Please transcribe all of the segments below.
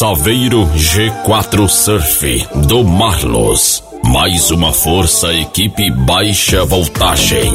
Saveiro G4 Surf do Marlos. Mais uma força, equipe baixa voltagem.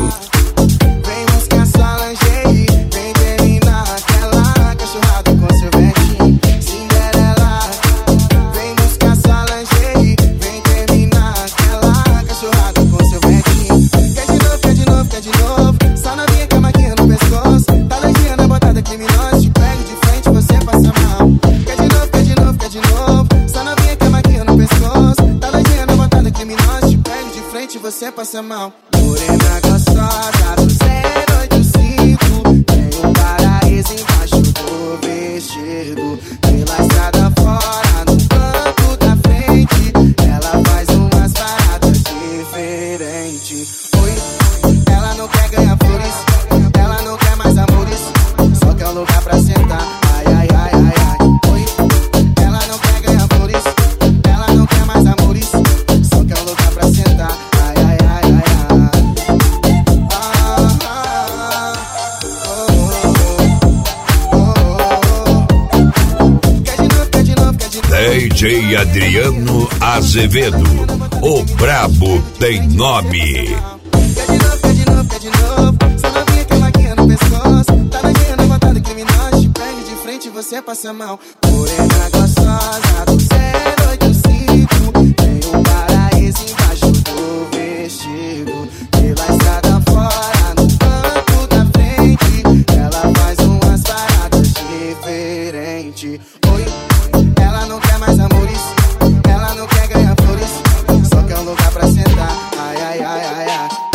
Você passa mal. Morena gostosa do 085. Tem um paraíso embaixo do vestido. Pela estrada fora, no banco da frente, ela faz umas paradas diferentes. Oi, ela não quer ganhar flores, ela não quer mais amores, só quer um lugar pra sentar. Ai, ai, ai, ai, ai. Oi, ela não quer ganhar flores, ela não quer mais amores, só quer um lugar pra sentar. DJ Adriano Azevedo, o brabo tem nome. Quer de novo, só novinha que maquinha no pescoço. Tá novinha, levantada, criminosa, te prende de frente e você passa mal. Morena gostosa do 085. Tem um paraíso embaixo do vestido. Pela estrada fora, no banco da frente, ela faz umas paradas diferentes. Oi, ela não quer mais amores, ela não quer ganhar flores, só quer um lugar pra sentar. Ai, ai, ai, ai, ai.